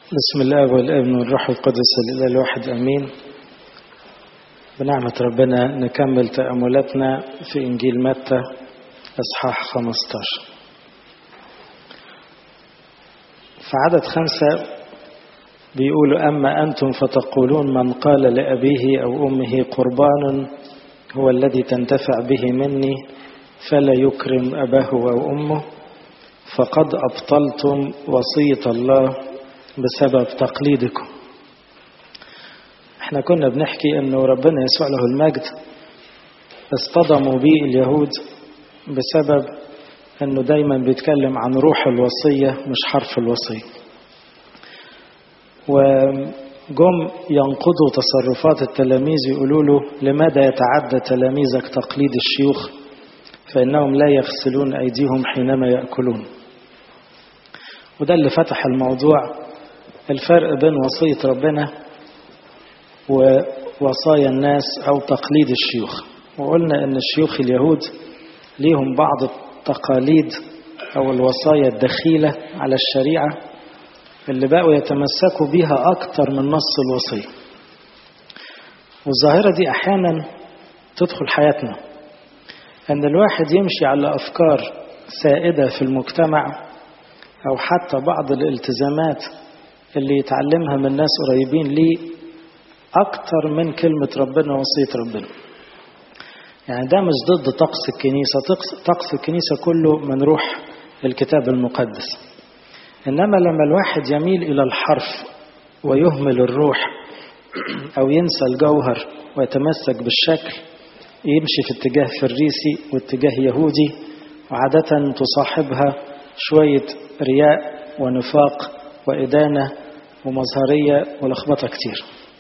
بسم الله والابن والروح القدس الإله الواحد أمين. بنعمة ربنا نكمل تأملاتنا في إنجيل متى إصحاح 15. في عدد 5 بيقولوا: أما أنتم فتقولون من قال لأبيه أو أمه قربان هو الذي تنتفع به مني فلا يكرم أباه أو أمه، فقد أبطلتم وصية الله بسبب تقليدكم. احنا كنا بنحكي انه ربنا يسوع له المجد اصطدموا به اليهود بسبب انه دايما بيتكلم عن روح الوصية مش حرف الوصية، وجم ينقضوا تصرفات التلاميذ يقولوا له: لماذا يتعدى تلاميذك تقليد الشيوخ فإنهم لا يغسلون أيديهم حينما يأكلون. وده اللي فتح الموضوع، الفرق بين وصية ربنا ووصايا الناس أو تقليد الشيوخ. وقلنا أن الشيوخ اليهود ليهم بعض التقاليد أو الوصايا الدخيلة على الشريعة اللي بقوا يتمسكوا بها أكتر من نص الوصية. والظاهرة دي أحيانا تدخل حياتنا، أن الواحد يمشي على أفكار سائدة في المجتمع أو حتى بعض الالتزامات اللي يتعلمها من ناس قريبين ليه أكتر من كلمة ربنا ووصية ربنا. يعني ده مش ضد طقس الكنيسة، طقس الكنيسة كله من روح الكتاب المقدس، إنما لما الواحد يميل إلى الحرف ويهمل الروح أو ينسى الجوهر ويتمسك بالشكل، يمشي في اتجاه فريسي واتجاه يهودي، وعادة تصاحبها شوية رياء ونفاق وإدانة ومظهرية ولخبطة كتير.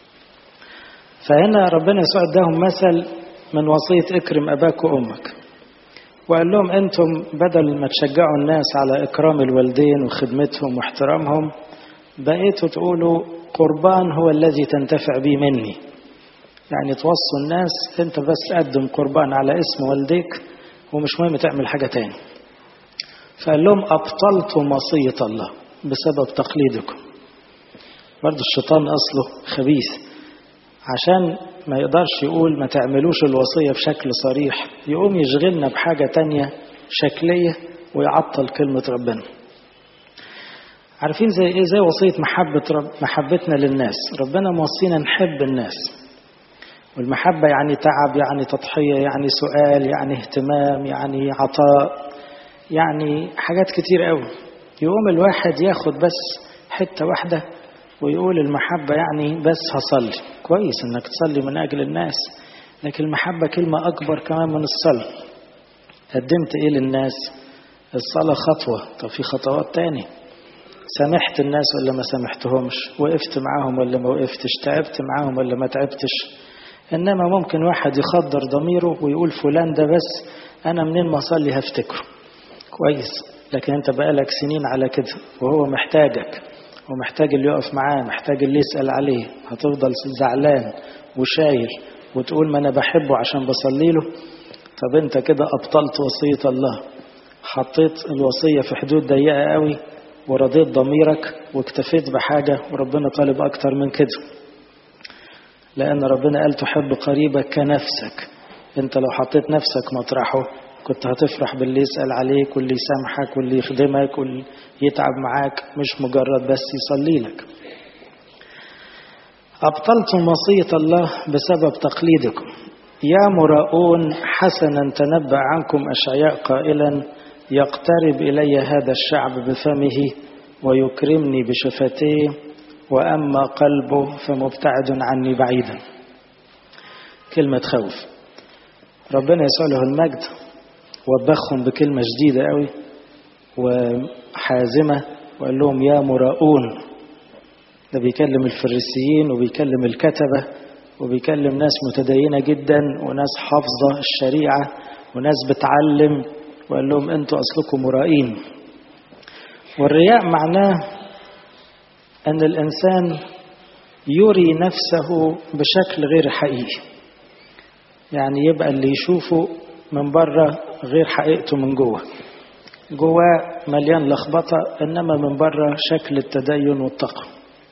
فهنا ربنا يسوع اداهم مثل من وصية اكرم أباك وأمك، وقال لهم أنتم بدل ما تشجعوا الناس على إكرام الوالدين وخدمتهم واحترامهم، بقيتوا تقولوا قربان هو الذي تنتفع به مني. يعني توصوا الناس أنت بس قدم قربان على اسم والديك ومش مهم تعمل حاجة تاني. فقال لهم أبطلتم وصية الله بسبب تقليدكم. برضو الشيطان أصله خبيث، عشان ما يقدرش يقول ما تعملوش الوصية بشكل صريح، يقوم يشغلنا بحاجة تانية شكلية ويعطل كلمة ربنا. عارفين زي ايه؟ زي وصية محبتنا للناس. ربنا موصينا نحب الناس، والمحبة يعني تعب، يعني تضحية، يعني سؤال، يعني اهتمام، يعني عطاء، يعني حاجات كتير قوي. يقوم الواحد ياخد بس حتة واحدة ويقول المحبة يعني بس هصلي. كويس انك تصلي من اجل الناس، لكن المحبة كلمة اكبر كمان من الصلاة. قدمت ايه للناس؟ الصلاة خطوة، طب في خطوات تاني. سامحت الناس ولا ما سامحتهمش؟ وقفت معاهم ولا ما وقفتش؟ تعبت معاهم ولا ما تعبتش؟ انما ممكن واحد يخدر ضميره ويقول فلان ده بس انا منين ما اصلي هفتكره. كويس، لكن انت بقالك سنين على كده وهو محتاجك ومحتاج اللي يقف معاه، محتاج اللي يسأل عليه. هتفضل زعلان وشايل وتقول ما انا بحبه عشان بصلي له؟ طب انت كده ابطلت وصية الله، حطيت الوصية في حدود ضيقة قوي ورضيت ضميرك واكتفيت بحاجة، وربنا طالب اكتر من كده. لان ربنا قال تحب قريبك كنفسك. انت لو حطيت نفسك مطرحه كنت هتفرح باللي يسأل عليك واللي يسامحك واللي يخدمك واللي يتعب معاك، مش مجرد بس يصلي لك. أبطلتم وصية الله بسبب تقليدكم. يا مراؤون حسنا تنبأ عنكم أشعياء قائلا: يقترب إلي هذا الشعب بفمه ويكرمني بشفتيه، وأما قلبه فمبتعد عني بعيدا. كلمة خوف. ربنا يسوع له المجد وبخهم بكلمة جديدة قوي وحازمة، وقال لهم يا مراؤون. ده بيكلم الفريسيين وبيكلم الكتبة وبيكلم ناس متدينة جدا وناس حافظة الشريعة وناس بتعلم، وقال لهم انتوا أصلكم مرائين. والرياء معناه أن الإنسان يري نفسه بشكل غير حقيقي، يعني يبقى اللي يشوفه من بره غير حقيقته من جوه. جواه مليان لخبطة، إنما من بره شكل التدين والتقوى.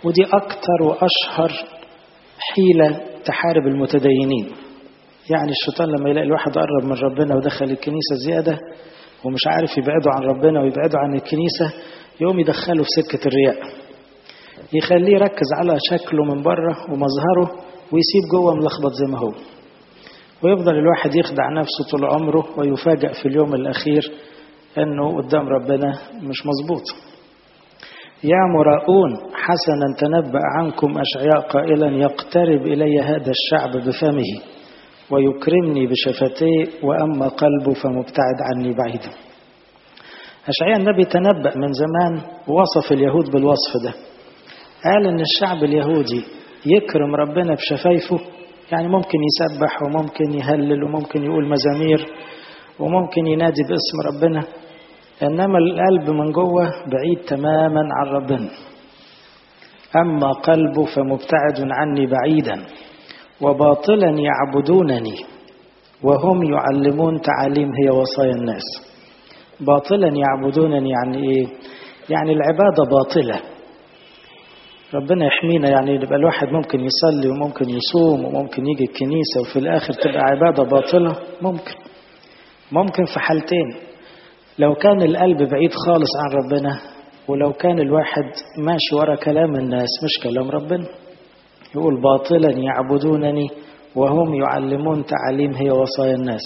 ودي أكتر وأشهر حيلة تحارب المتدينين. يعني الشيطان لما يلاقي الواحد قرب من ربنا ودخل الكنيسة زيادة ومش عارف يبعده عن ربنا ويبعده عن الكنيسة، يقوم يدخله في سكة الرياء، يخليه يركز على شكله من بره ومظهره ويسيب جوه ملخبط زي ما هو، ويفضل الواحد يخدع نفسه طول عمره ويفاجأ في اليوم الأخير أنه قدام ربنا مش مظبوط. يا مراؤون حسنا تنبأ عنكم أشعياء قائلا يقترب إلي هذا الشعب بفمه ويكرمني بشفتيه وأما قلبه فمبتعد عني بعيدا. أشعياء النبي تنبأ من زمان ووصف اليهود بالوصف ده، قال إن الشعب اليهودي يكرم ربنا بشفايفه، يعني ممكن يسبح وممكن يهلل وممكن يقول مزامير وممكن ينادي باسم ربنا، إنما القلب من جوه بعيد تماما عن ربنا. أما قلبه فمبتعد عني بعيدا وباطلا يعبدونني وهم يعلمون تعاليم هي وصايا الناس. باطلا يعبدونني يعني إيه؟ يعني العبادة باطلة. ربنا يحمينا، يعني يبقى الواحد ممكن يصلي وممكن يصوم وممكن يجي الكنيسة وفي الآخر تبقى عبادة باطلة. ممكن في حالتين، لو كان القلب بعيد خالص عن ربنا، ولو كان الواحد ماشي ورا كلام الناس مش كلام ربنا. يقول باطلا يعبدونني وهم يعلمون تعاليم هي وصايا الناس.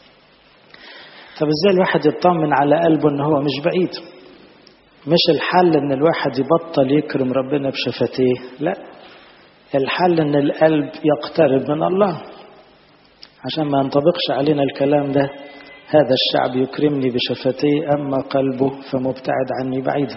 طب ازاي الواحد يطمن على قلبه ان هو مش بعيد؟ مش الحل ان الواحد يبطل يكرم ربنا بشفتيه، لا، الحل ان القلب يقترب من الله، عشان ما ينطبقش علينا الكلام ده هذا الشعب يكرمني بشفتيه أما قلبه فمبتعد عني بعيدا.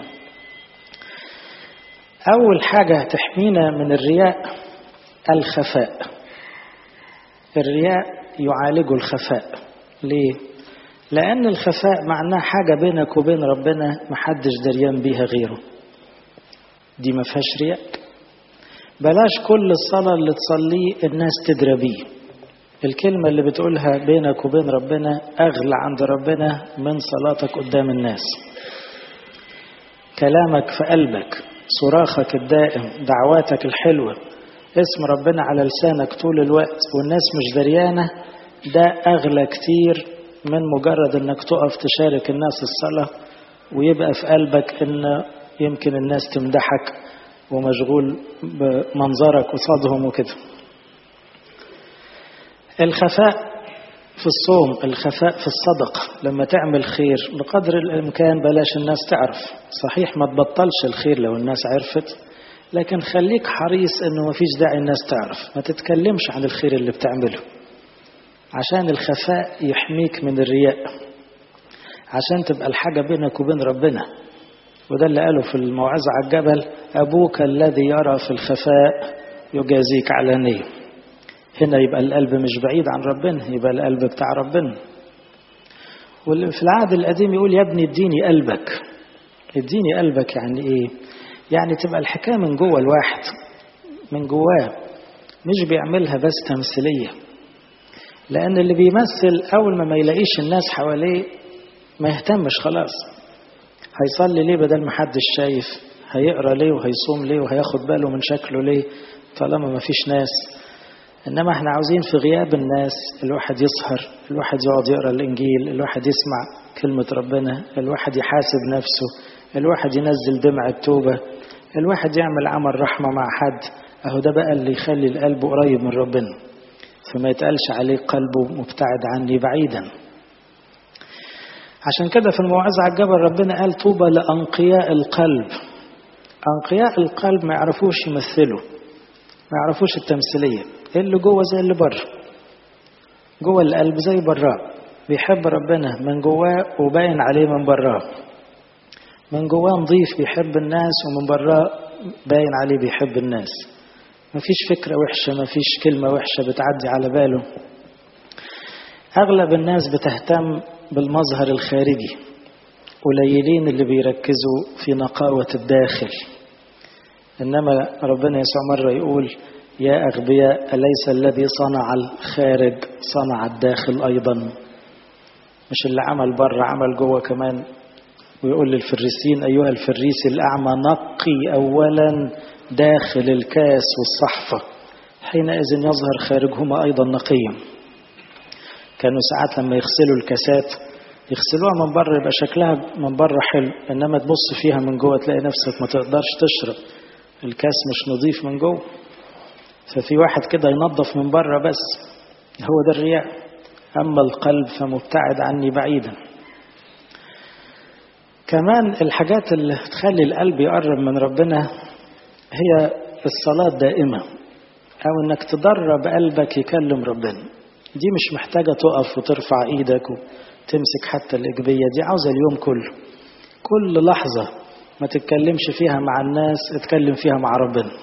أول حاجة تحمينا من الرياء الخفاء. الرياء يعالج الخفاء. ليه؟ لأن الخفاء معناه حاجة بينك وبين ربنا محدش دريان بيها غيره، دي ما فيهاش رياء. بلاش كل الصلاة اللي تصليه الناس تدرى بيه. الكلمة اللي بتقولها بينك وبين ربنا أغلى عند ربنا من صلاتك قدام الناس. كلامك في قلبك، صراخك الدائم، دعواتك الحلوة، اسم ربنا على لسانك طول الوقت والناس مش دريانة، ده أغلى كتير من مجرد أنك تقف تشارك الناس الصلاة ويبقى في قلبك أن يمكن الناس تمدحك ومشغول بمنظرك قصادهم وكده. الخفاء في الصوم، الخفاء في الصدقة، لما تعمل خير بقدر الإمكان بلاش الناس تعرف. صحيح ما تبطلش الخير لو الناس عرفت، لكن خليك حريص إنه ما فيش داعي الناس تعرف، ما تتكلمش عن الخير اللي بتعمله، عشان الخفاء يحميك من الرياء، عشان تبقى الحاجة بينك وبين ربنا. وده اللي قاله في الموعظة على الجبل: أبوك الذي يرى في الخفاء يجازيك علانية. هنا يبقى القلب مش بعيد عن ربنا، يبقى القلب بتاع ربنا. وفي العهد القديم يقول: يا ابني اديني قلبك. اديني قلبك يعني ايه؟ يعني تبقى الحكاية من جوه الواحد، من جواه، مش بيعملها بس تمثيلية. لأن اللي بيمثل أول ما يلاقيش الناس حواليه ما يهتمش خلاص. هيصلي ليه بدل ما حدش شايف؟ هيقرأ ليه وهيصوم ليه وهياخد باله من شكله ليه طالما ما فيش ناس؟ إنما احنا عاوزين في غياب الناس الواحد يسهر، الواحد يقعد يقرأ الإنجيل، الواحد يسمع كلمة ربنا، الواحد يحاسب نفسه، الواحد ينزل دمع التوبة، الواحد يعمل عمل رحمة مع حد. أهو ده بقى اللي يخلي القلب قريب من ربنا، فما يتقالش عليه قلبه مبتعد عني بعيدا. عشان كده في الموعظة على الجبل ربنا قال: طوبى لأنقياء القلب. أنقياء القلب ما يعرفوش يمثلوا، ما يعرفوش التمثيلية، اللي جوه زي اللي بره. جوه القلب زي براه، بيحب ربنا من جواه وباين عليه من براه. من جواه نظيف بيحب الناس، ومن براه باين عليه بيحب الناس. مفيش فكرة وحشة، مفيش كلمة وحشة بتعدي على باله. أغلب الناس بتهتم بالمظهر الخارجي، قليلين اللي بيركزوا في نقاوة الداخل. إنما ربنا يسوع مرة يقول: يا أغبياء، أليس الذي صنع الخارج صنع الداخل أيضا؟ مش اللي عمل بره عمل جوه كمان. ويقول للفريسين: أيها الفريسي الأعمى، نقي أولا داخل الكاس والصحفة حينئذ يظهر خارجهما أيضا نقيا. كانوا ساعات لما يغسلوا الكاسات يغسلوها من بره يبقى شكلها من بره حلو، إنما تبص فيها من جوه تلاقي نفسك ما تقدرش تشرب، الكاس مش نظيف من جوه. ففي واحد كده ينظف من بره بس، هو ده الرياء. أما القلب فمبتعد عني بعيدا. كمان الحاجات اللي تخلي القلب يقرب من ربنا هي الصلاة دائمة، أو إنك تدرب قلبك يكلم ربنا. دي مش محتاجة تقف وترفع إيدك وتمسك حتى الإيجابية، دي عاوزة اليوم كله، كل لحظة ما تتكلمش فيها مع الناس اتكلم فيها مع ربنا.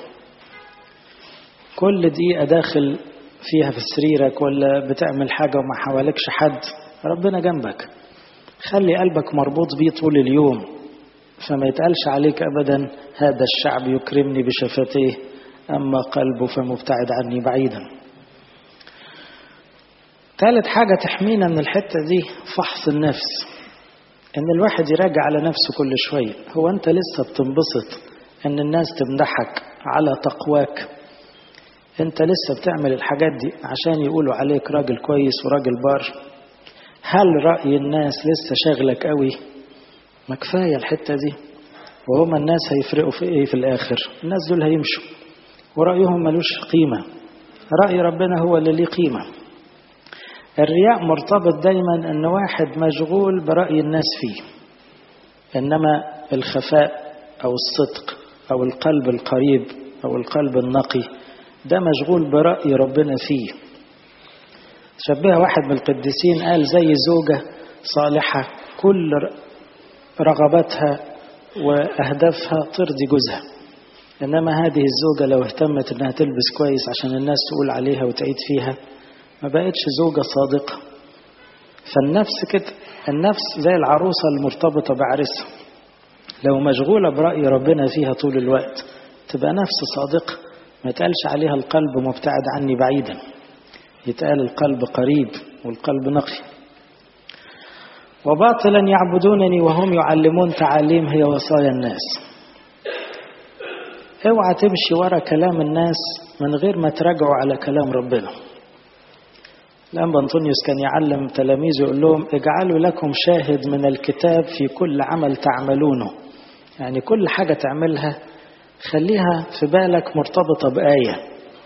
كل دقيقة داخل فيها في سريرك ولا بتعمل حاجة وما حوالكش حد، ربنا جنبك. خلي قلبك مربوط بيه طول اليوم، فما يتقالش عليك أبدا هذا الشعب يكرمني بشفتيه أما قلبه فمبتعد عني بعيدا. ثالث حاجة تحمينا من الحتة دي فحص النفس، إن الواحد يراجع على نفسه كل شوية. هو أنت لسه بتنبسط إن الناس تمدحك على تقواك؟ أنت لسه بتعمل الحاجات دي عشان يقولوا عليك راجل كويس وراجل بار؟ هل رأي الناس لسه شغلك قوي؟ ما كفاية الحتة دي. وهم الناس هيفرقوا في إيه في الآخر؟ الناس دول هيمشوا ورأيهم ملوش قيمة، رأي ربنا هو اللي ليه قيمة. الرياء مرتبط دايما أن واحد مشغول برأي الناس فيه، إنما الخفاء أو الصدق أو القلب القريب أو القلب النقي ده مشغول برأي ربنا فيه. شبه واحد من القديسين قال زي زوجة صالحة كل رغبتها وأهدافها ترضي جوزها، إنما هذه الزوجة لو اهتمت إنها تلبس كويس عشان الناس تقول عليها وتعيد فيها ما بقتش زوجة صادقة. فالنفس كده، النفس زي العروسة المرتبطة بعرسها، لو مشغولة برأي ربنا فيها طول الوقت تبقى نفس صادقة، ما يتقالش عليها القلب مبتعد عني بعيدا، يتقال القلب قريب والقلب نقي. وباطلا يعبدونني وهم يعلمون تعاليم هي وصايا الناس. اوعى تمشي ورا كلام الناس من غير ما تراجعوا على كلام ربنا. الأنبا أنطونيوس كان يعلم تلاميذه يقول لهم اجعلوا لكم شاهد من الكتاب في كل عمل تعملونه. يعني كل حاجة تعملها خليها في بالك مرتبطة بآية،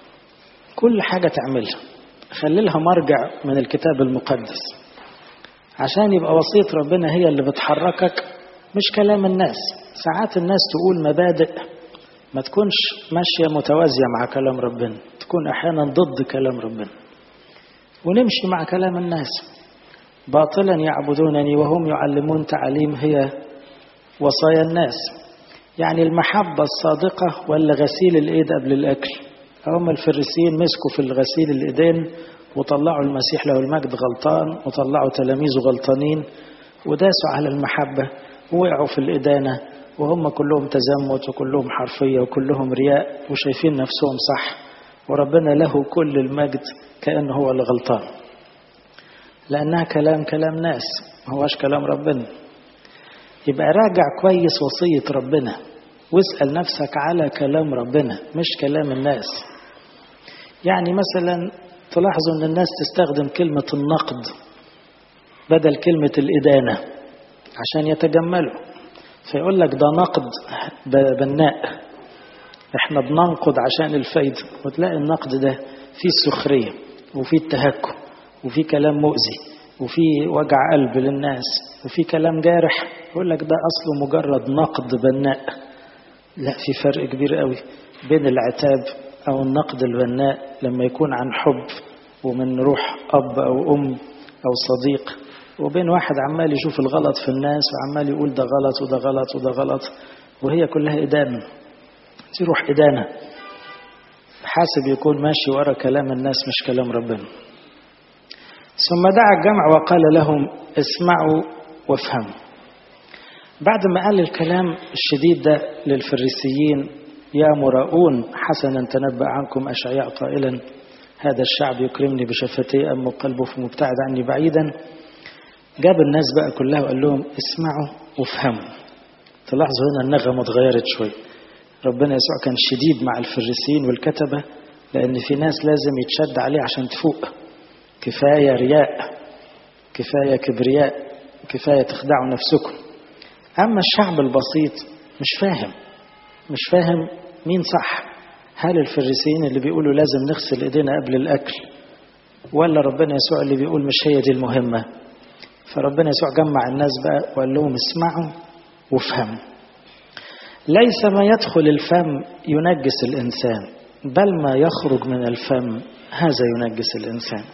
كل حاجة تعملها خلي لها مرجع من الكتاب المقدس، عشان يبقى وصية ربنا هي اللي بتحركك مش كلام الناس. ساعات الناس تقول مبادئ ما تكونش ماشية متوازية مع كلام ربنا، تكون أحيانا ضد كلام ربنا، ونمشي مع كلام الناس. باطلا يعبدونني وهم يعلمون تعاليم هي وصايا الناس. يعني المحبة الصادقة ولا غسيل الإيد قبل الأكل؟ هم الفريسيين مسكوا في الغسيل الإيدين وطلعوا المسيح له المجد غلطان وطلعوا تلاميذه غلطانين وداسوا على المحبة ووقعوا في الإدانة، وهم كلهم تزمت وكلهم حرفية وكلهم رياء وشايفين نفسهم صح، وربنا له كل المجد كأنه هو اللي غلطان، لأنها كلام ناس ما هواش كلام ربنا. يبقى راجع كويس وصية ربنا واسأل نفسك على كلام ربنا مش كلام الناس. يعني مثلا تلاحظوا أن الناس تستخدم كلمة النقد بدل كلمة الإدانة عشان يتجملوا، فيقول لك ده نقد بناء، احنا بننقد عشان الفايدة، وتلاقي النقد ده فيه السخرية وفيه التهكم وفيه كلام مؤذي وفيه وجع قلب للناس وفيه كلام جارح، يقول لك ده أصله مجرد نقد بناء. لا، في فرق كبير قوي بين العتاب أو النقد البناء لما يكون عن حب ومن روح أب أو أم أو صديق، وبين واحد عمال يشوف الغلط في الناس وعمال يقول ده غلط وده غلط وده غلط، وهي كلها إدانة، تروح إدانة. حاسب يكون ماشي ورا كلام الناس مش كلام ربنا. ثم دعا الجمع وقال لهم اسمعوا وافهموا. بعد ما قال الكلام الشديد ده للفريسيين، يا مراؤون حسنا تنبأ عنكم أشعياء قائلا هذا الشعب يكرمني بشفتيه أما قلبه فمبتعد عني بعيدا، جاب الناس بقى كلها وقال لهم اسمعوا وافهموا. تلاحظوا هنا النغمة اتغيرت شوي، ربنا يسوع كان شديد مع الفريسيين والكتبة، لأن في ناس لازم يتشد عليه عشان تفوق. كفاية رياء، كفاية كبرياء، كفاية تخدعوا نفسكم. أما الشعب البسيط مش فاهم مين صح، هل الفريسيين اللي بيقولوا لازم نغسل ايدينا قبل الأكل، ولا ربنا يسوع اللي بيقول مش هي دي المهمة؟ فربنا يسوع جمع الناس بقى وقال لهم اسمعوا وافهموا. ليس ما يدخل الفم ينجس الإنسان، بل ما يخرج من الفم هذا ينجس الإنسان.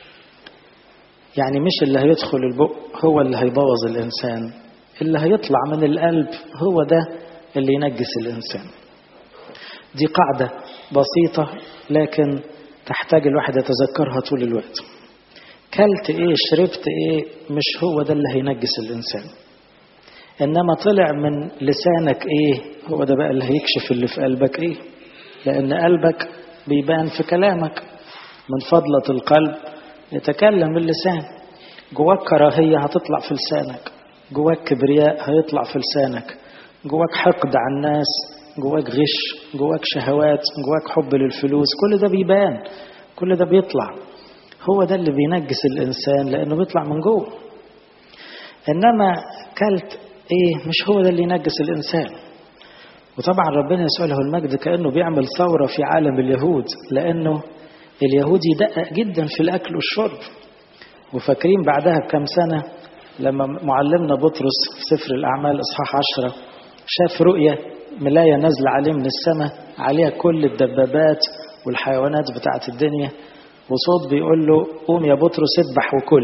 يعني مش اللي هيدخل البق هو اللي هيبوظ الإنسان، اللي هيطلع من القلب هو ده اللي ينجس الإنسان. دي قاعدة بسيطة لكن تحتاج الواحد يتذكرها طول الوقت. كلت ايه شربت ايه مش هو ده اللي هينجس الإنسان، إنما طلع من لسانك ايه هو ده بقى اللي هيكشف اللي في قلبك ايه. لأن قلبك بيبان في كلامك، من فضلة القلب يتكلم اللسان. جواك كراهية هتطلع في لسانك، جواك كبرياء هيطلع في لسانك، جواك حقد على الناس، جواك غش، جواك شهوات، جواك حب للفلوس، كل ده بيبان، كل ده بيطلع. هو ده اللي بينجس الإنسان لأنه بيطلع من جوه. إنما كلت إيه مش هو ده اللي ينجس الإنسان. وطبعا ربنا يسوع له المجد كأنه بيعمل ثورة في عالم اليهود، لأنه اليهود يدقق جدا في الأكل والشرب. وفاكرين بعدها بكم سنة لما معلمنا بطرس في سفر الأعمال إصحاح 10 شاف رؤية ملاية نازلة عليه من السماء، عليها كل الدبابات والحيوانات بتاعت الدنيا، وصوت بيقول له قوم يا بطرس اذبح وكل.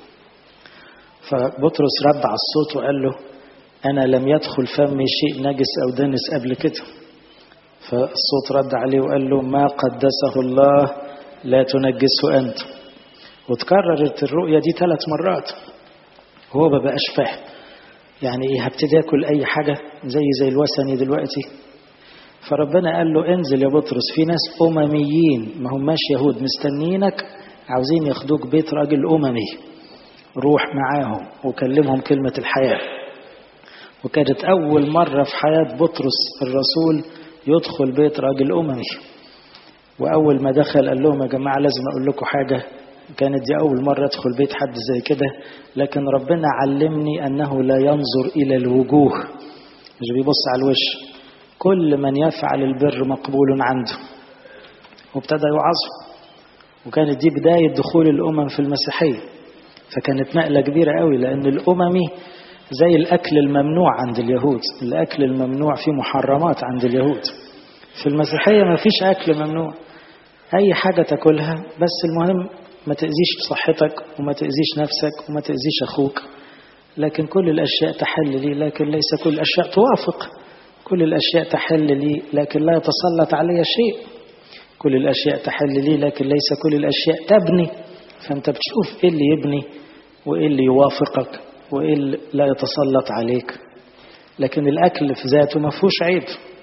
فبطرس رد على الصوت وقال له أنا لم يدخل فمي شيء نجس أو دنس قبل كده. فالصوت رد عليه وقال له ما قدسه الله لا تنجسه أنت. وتكررت الرؤية دي 3 مرات. هو ما بقاش فاهم يعني ايه هبتدي اكل اي حاجة زي الوثني دلوقتي. فربنا قال له انزل يا بطرس، في ناس أمميين ما هماش يهود مستنينك عاوزين ياخدوك بيت راجل أممي، روح معاهم وكلمهم كلمة الحياة. وكانت أول مرة في حياة بطرس الرسول يدخل بيت راجل أممي. وأول ما دخل قال لهم يا جماعة لازم أقول لكم حاجة، كانت دي أول مرة أدخل بيت حد زي كده، لكن ربنا علمني أنه لا ينظر إلى الوجوه، مش بيبص على الوش، كل من يفعل البر مقبول عنده. وابتدى يوعظه. وكانت دي بداية دخول الأمم في المسيحية. فكانت نقلة كبيرة قوي، لأن الأممي زي الأكل الممنوع عند اليهود. الأكل الممنوع فيه محرمات عند اليهود. في المسيحية ما فيش أكل ممنوع، أي حاجة تاكلها، بس المهم ما تأذيش صحتك وما تأذيش نفسك وما تأذيش أخوك. لكن كل الأشياء تحل لي، لكن ليس كل الأشياء توافق. كل الأشياء تحل لي لكن لا يتسلط علي شيء. كل الأشياء تحل لي لكن ليس كل الأشياء تبني. فأنت بتشوف إيه اللي يبني وإيه اللي يوافقك وإيه اللي لا يتسلط عليك. لكن الأكل في ذاته ما فيهوش عيب.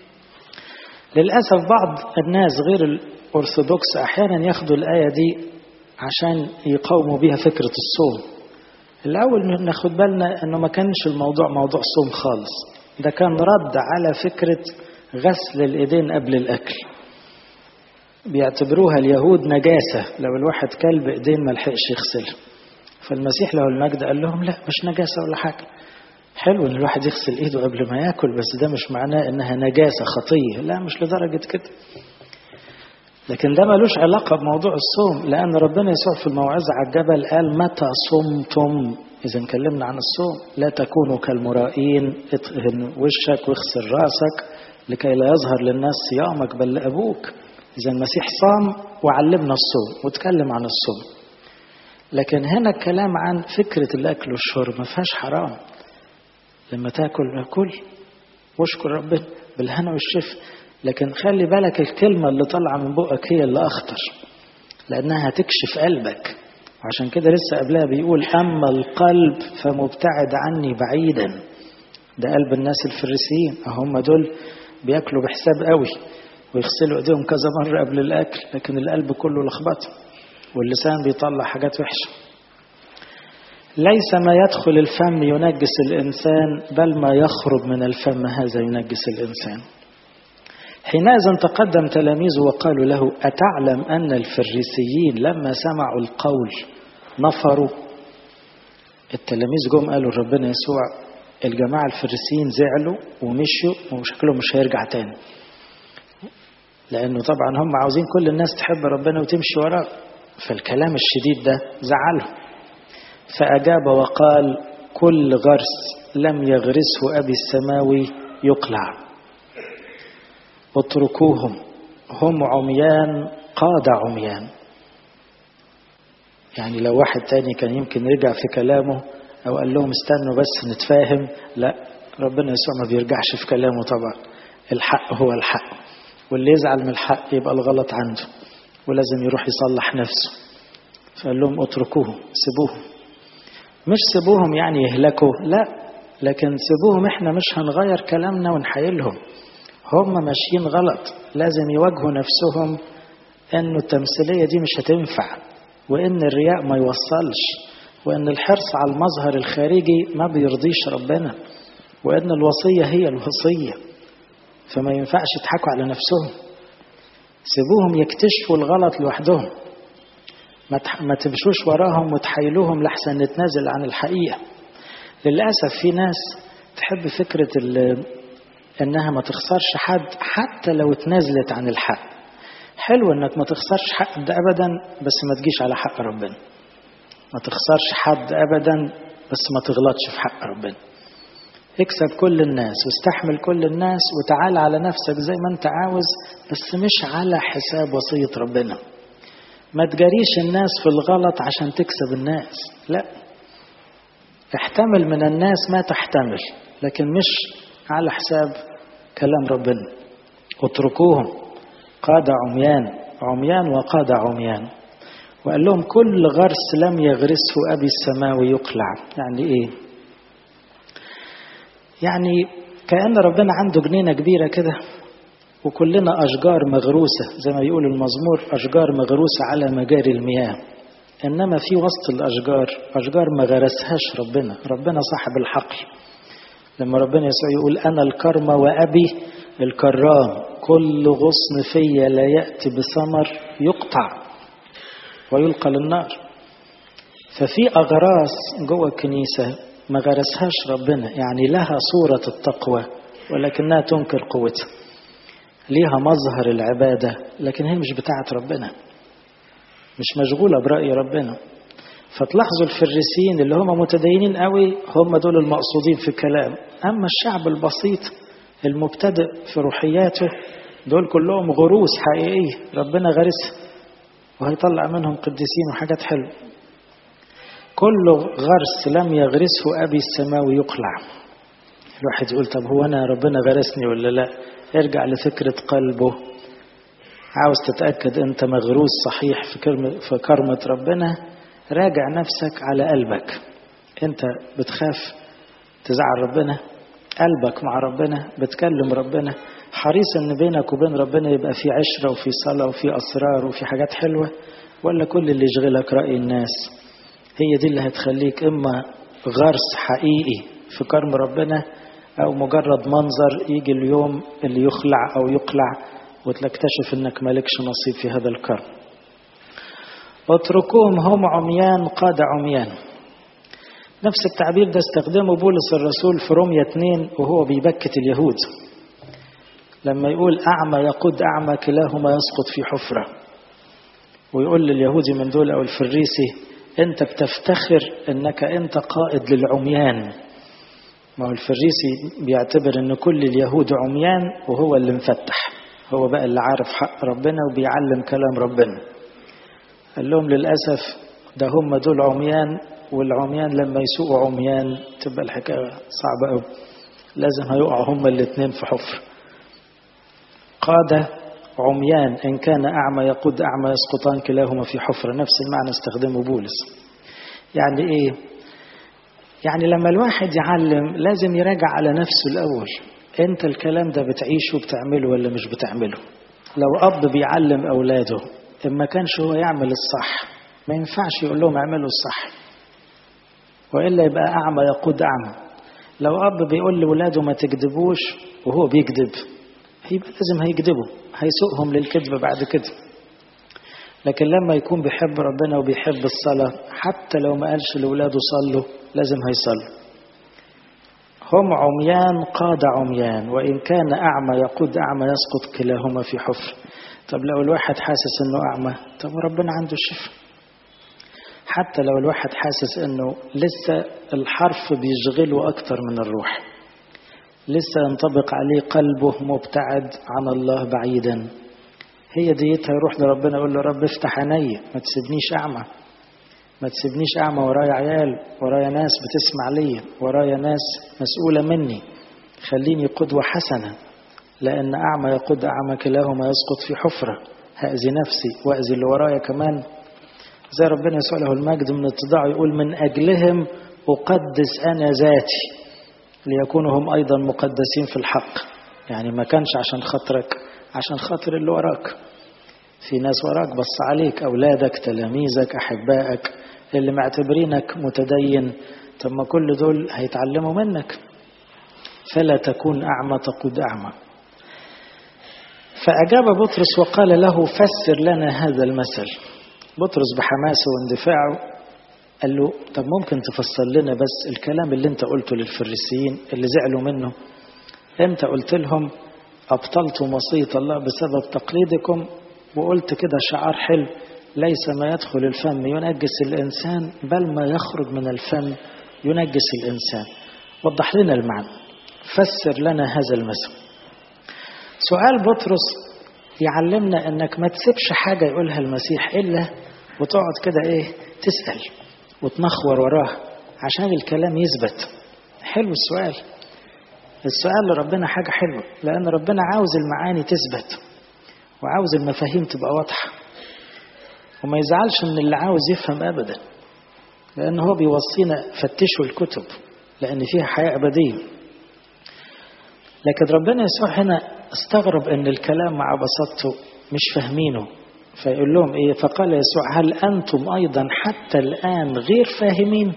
للأسف بعض الناس غير الأرثوذكس أحيانا ياخدوا الآية دي عشان يقاوموا بيها فكرة الصوم. الأول ناخد بالنا أنه ما كانش الموضوع موضوع صوم خالص، ده كان رد على فكرة غسل الإيدين قبل الأكل. بيعتبروها اليهود نجاسة لو الواحد كل بإيدين ما لحقش يغسلها. فالمسيح له المجد قال لهم لا، مش نجاسة ولا حاجة. حلو ان الواحد يغسل ايده قبل ما ياكل، بس ده مش معناه انها نجاسة خطية، لا مش لدرجة كده. لكن ده ملوش علاقة بموضوع الصوم، لأن ربنا يسوع في الموعظة على الجبل قال متى صمتم، إذا نكلمنا عن الصوم، لا تكونوا كالمرائين، اطهن وشك واغسل راسك لكي لا يظهر للناس صيامك بل لأبوك. إذا المسيح صام وعلمنا الصوم وتكلم عن الصوم. لكن هنا الكلام عن فكرة الأكل والشرب، ما فيهاش حرام. لما تاكل واشكر ربنا بالهنا والشفا، لكن خلي بالك الكلمة اللي طالعة من بقك هي اللي أخطر، لأنها تكشف قلبك. وعشان كده لسه قبلها بيقول أما القلب فمبتعد عني بعيدا. ده قلب الناس الفريسيين، هم دول بيأكلوا بحساب قوي ويغسلوا ايديهم كذا مرة قبل الأكل، لكن القلب كله لخبطه واللسان بيطلع حاجات وحشة. ليس ما يدخل الفم ينجس الإنسان، بل ما يخرج من الفم هذا ينجس الإنسان. حينئذ تقدم تلاميذه وقالوا له: أتعلم أن الفريسيين لما سمعوا القول نفروا؟ التلاميذ جم قالوا لربنا يسوع: الجماعة الفريسيين زعلوا ومشوا وشكلهم مش هيرجع تاني، لأنه طبعا هم عاوزين كل الناس تحب ربنا وتمشي وراه، فالكلام الشديد ده زعلهم. فأجاب وقال: كل غرس لم يغرسه أبي السماوي يقلع، اتركوهم، هم عميان قاد عميان. يعني لو واحد تاني كان يمكن يرجع في كلامه أو قال لهم استنوا بس نتفاهم، لا، ربنا يسوع ما بيرجعش في كلامه طبعا. الحق هو الحق، واللي يزعل من الحق يبقى الغلط عنده ولازم يروح يصلح نفسه. فقال لهم اتركوهم، سيبوهم. مش سيبوهم يعني يهلكوا، لا، لكن سيبوهم، احنا مش هنغير كلامنا ونحيلهم. هم ماشيين غلط، لازم يواجهوا نفسهم انه التمثيلية دي مش هتنفع، وان الرياء ما يوصلش، وان الحرص على المظهر الخارجي ما بيرضيش ربنا، وان الوصية هي الوصية، فما ينفعش يضحكوا على نفسهم. سيبوهم يكتشفوا الغلط لوحدهم، ما تمشوش وراهم وتحيلوهم لحسن نتنازل عن الحقيقة. للأسف في ناس تحب فكرة انها ما تخسرش حد حتى لو تنازلت عن الحق. حلو انك ما تخسرش حق ده ابدا، بس ما تجيش على حق ربنا. ما تخسرش حد ابدا، بس ما تغلطش في حق ربنا. اكسب كل الناس واستحمل كل الناس وتعال على نفسك زي ما انت عاوز، بس مش على حساب وصية ربنا. ما تجاريش الناس في الغلط عشان تكسب الناس، لا، احتمل من الناس ما تحتمل، لكن مش على حساب كلام ربنا. اتركوهم، قاد عميان، عميان وقاد عميان. وقال لهم: كل غرس لم يغرسه أبي السماوي يقلع. يعني إيه؟ يعني كأن ربنا عنده جنينة كبيرة كده، وكلنا أشجار مغروسة، زي ما يقول المزمور: أشجار مغروسة على مجاري المياه. إنما في وسط الأشجار أشجار ما غرسهاش ربنا صاحب الحقل. لما ربنا يسوع يقول: أنا الكرمة وأبي الكرام، كل غصن فيا لا يأتي بثمر يقطع ويلقى للنار. ففي أغراس جوه الكنيسة ما غرسهاش ربنا، يعني لها صورة التقوى ولكنها تنكر قوتها، ليها مظهر العبادة لكن هي مش بتاعت ربنا، مش مشغولة برأي ربنا. فتلاحظوا الفريسيين اللي هم متدينين قوي هم دول المقصودين في الكلام، أما الشعب البسيط المبتدئ في روحياته دول كلهم غروس حقيقية ربنا غرسها، وهيطلع منهم قديسين وحاجات حلوة. كل غرس لم يغرسه أبي السماوي يقلع. الواحد يقول: طب هو أنا ربنا غرسني ولا لا؟ ارجع لفكرة قلبه. عاوز تتأكد أنت مغروس صحيح في كرمة ربنا، راجع نفسك على قلبك. أنت بتخاف تزعل ربنا؟ قلبك مع ربنا؟ بتكلم ربنا؟ حريص أن بينك وبين ربنا يبقى في عشرة وفي صلاة وفي أسرار وفي حاجات حلوة؟ ولا كل اللي يشغلك رأي الناس؟ هي دي اللي هتخليك إما غرس حقيقي في كرم ربنا، أو مجرد منظر يجي اليوم اللي يخلع أو يقلع وتكتشف أنك مالكش نصيب في هذا الكرم. اتركوهم، هم عميان قاد عميان. نفس التعبير ده استخدمه بولس الرسول في رومية 2 وهو بيبكت اليهود، لما يقول: أعمى يقود أعمى كلاهما يسقط في حفرة. ويقول لليهودي من دول أو الفريسي: أنت بتفتخر أنك أنت قائد للعميان. ما هو الفريسي بيعتبر أن كل اليهود عميان وهو اللي مفتح، هو بقى اللي عارف حق ربنا وبيعلم كلام ربنا. قال لهم: للأسف ده هم دول عميان، والعميان لما يسوقوا عميان تبقى الحكاية صعبة قوي، لازم هيقعوا هم الاثنين في حفر. قاد عميان، إن كان أعمى يقود أعمى يسقطان كلاهما في حفرة. نفس المعنى استخدمه بولس. يعني إيه؟ يعني لما الواحد يعلم لازم يراجع على نفسه الأول، أنت الكلام ده بتعيشه وبتعمله ولا مش بتعمله؟ لو أب بيعلم أولاده إما كانش هو يعمل الصح ما ينفعش يقول لهم اعملوا الصح، وإلا يبقى أعمى يقود أعمى. لو أب بيقول لولاده ما تكذبوش وهو بيكذب، هيبقى لازم هيكذبوا، هيسوقهم للكذب بعد كده. لكن لما يكون بيحب ربنا وبيحب الصلاة، حتى لو ما قالش لأولاده صلوا لازم هيصلوا. هم عميان قاد عميان، وإن كان أعمى يقود أعمى يسقط كلاهما في حفر. طب لو الواحد حاسس أنه أعمى، طب ربنا عنده الشفاء. حتى لو الواحد حاسس أنه لسه الحرف بيشغله أكتر من الروح، لسه ينطبق عليه قلبه مبتعد عن الله بعيدا، هي ديتها يروح لربنا يقول له رب افتح عيني، ما تسيبنيش أعمى، ما تسيبنيش أعمى، ورايا عيال، ورايا ناس بتسمع لي، ورايا ناس مسؤولة مني، خليني قدوة حسنة، لأن أعمى يقود أعمى كلاهما يسقط في حفرة، هأذي نفسي وأذي اللي ورايا كمان. زي ربنا يسوع له المجد من اتضاعه يقول من أجلهم أقدس أنا ذاتي ليكونوا هم أيضا مقدسين في الحق. يعني ما كانش عشان خاطرك، عشان خاطر اللي وراك. في ناس وراك بص عليك، أولادك، تلاميذك، أحبائك اللي معتبرينك متدين، طب ما كل دول هيتعلموا منك. فلا تكون أعمى تقود أعمى. فأجاب بطرس وقال له فسر لنا هذا المثل. بطرس بحماسه واندفاعه قال له طب ممكن تفسر لنا بس الكلام اللي انت قلته للفريسيين اللي زعلوا منه؟ انت قلت لهم أبطلتم وصية الله بسبب تقليدكم، وقلت كده شعار حلو، ليس ما يدخل الفم ينجس الإنسان بل ما يخرج من الفم ينجس الإنسان. وضح لنا المعنى، فسر لنا هذا المثل. سؤال بطرس يعلمنا انك ما تسيبش حاجة يقولها المسيح إلا وتقعد كده تسأل وتنخور وراه عشان الكلام يثبت. حلو السؤال لربنا حاجة حلوة، لأن ربنا عاوز المعاني تثبت وعاوز المفاهيم تبقى واضحة، وما يزعلش من اللي عاوز يفهم أبدا، لأن هو بيوصينا فتشوا الكتب لأن فيها حياة أبدية. لكن ربنا يسوع هنا استغرب أن الكلام مع بساطته مش فاهمينه، فيقول لهم فقال يسوع هل أنتم أيضا حتى الآن غير فاهمين؟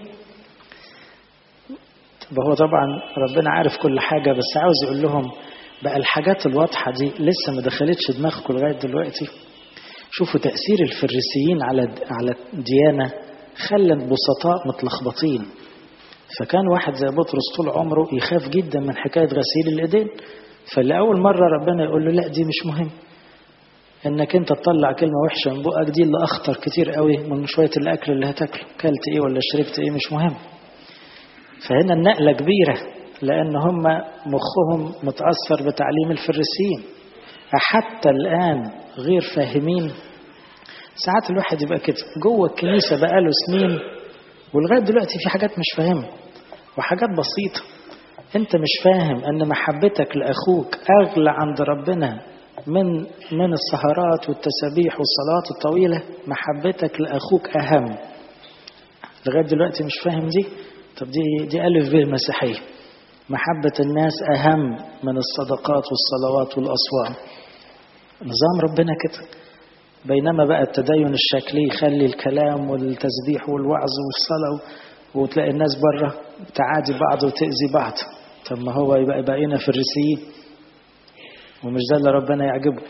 هو طبعا ربنا عارف كل حاجة، بس عاوز يقول لهم بقى الحاجات الواضحة دي لسه ما دخلتش دماغكم لغاية دلوقتي. شوفوا تأثير الفريسيين على الديانة، خلى البسطاء متلخبطين. فكان واحد زي بطرس طول عمره يخاف جدا من حكاية غسيل الإيدين، فلأول مرة ربنا يقول له لا دي مش مهم، انك انت تطلع كلمة وحشة من بقك دي اللي اخطر كتير قوي من شوية الاكل اللي هتاكله، كلت ولا شربت مش مهم. فهنا النقلة كبيرة، لان هم مخهم متأثر بتعليم الفريسيين. حتى الان غير فاهمين. ساعات الواحد يبقى كده جوه الكنيسة بقاله سنين ولغاية دلوقتي في حاجات مش فاهمها وحاجات بسيطة. انت مش فاهم ان محبتك لاخوك اغلى عند ربنا من السهرات والتسابيح والصلوات الطويلة. محبتك لأخوك أهم. لغاية دلوقتي مش فاهم دي؟ طب دي ألف ب المسيحية. محبة الناس أهم من الصدقات والصلوات والأصوات. نظام ربنا كده. بينما بقى التدين الشكلي يخلي الكلام والتسبيح والوعظ والصلاة وتلاقي الناس بره تعادي بعض وتأذي بعض. طب ما هو يبقى بقينا فريسيين، ومش ده اللي ربنا يعجبه.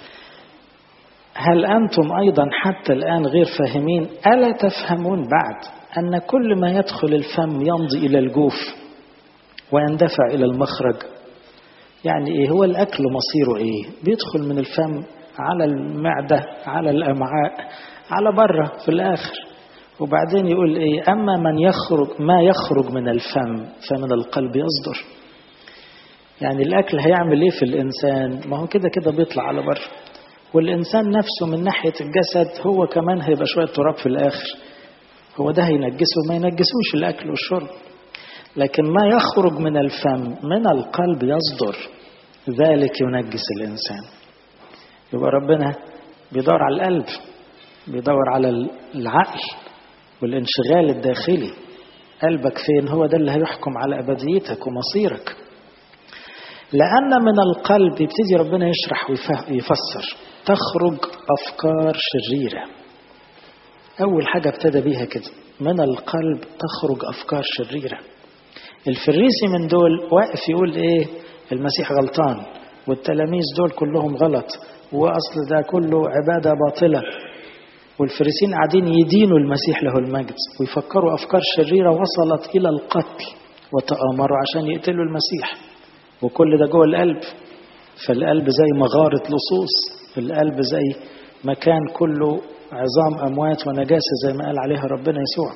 هل أنتم أيضا حتى الآن غير فاهمين؟ ألا تفهمون بعد أن كل ما يدخل الفم يمضي إلى الجوف ويندفع إلى المخرج؟ يعني هو الأكل مصيره بيدخل من الفم على المعدة على الأمعاء على بره في الآخر. وبعدين يقول أما ما يخرج من الفم فمن القلب يصدر. يعني الأكل هيعمل في الإنسان؟ ما هو كده كده بيطلع على بره. والإنسان نفسه من ناحية الجسد هو كمان هيبقى شوية تراب في الآخر. هو ده هينجسه؟ ما ينجسوش الأكل والشرب. لكن ما يخرج من الفم من القلب يصدر، ذلك ينجس الإنسان. يبقى ربنا بيدور على القلب، بيدور على العقل والانشغال الداخلي. قلبك فين؟ هو ده اللي هيحكم على أبديتك ومصيرك. لأن من القلب يبتدي ربنا يشرح ويفسر تخرج أفكار شريرة. أول حاجة ابتدى بيها كده، من القلب تخرج أفكار شريرة. الفريسي من دول واقف يقول المسيح غلطان، والتلاميذ دول كلهم غلط، وأصل ده كله عبادة باطلة. والفريسين قاعدين يدينوا المسيح له المجد ويفكروا أفكار شريرة وصلت إلى القتل، وتآمروا عشان يقتلوا المسيح، وكل ده جوه القلب. فالقلب زي مغارة لصوص، القلب زي مكان كله عظام أموات ونجاسة زي ما قال عليها ربنا يسوع.